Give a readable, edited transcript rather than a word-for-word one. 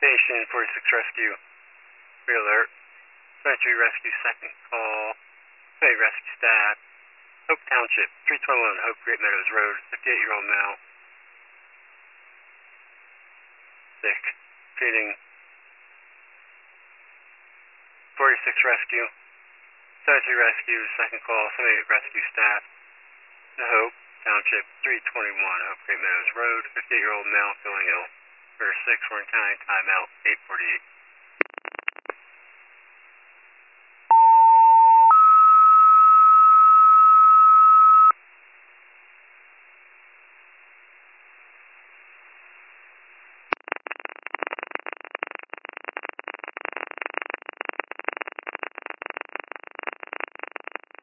Station 46 Rescue. Re-alert. 23 Rescue second call. Hey, rescue staff. Hope Township, 321 Hope Great Meadows Road, 58-year-old male. Sick. Feeding. 46 Rescue. 33 Rescue, second call. 78 Rescue staff. The Hope Township, 321 Hope Great Meadows Road, 58-year-old male feeling ill. Number 6, Warren County, timeout, 8:48.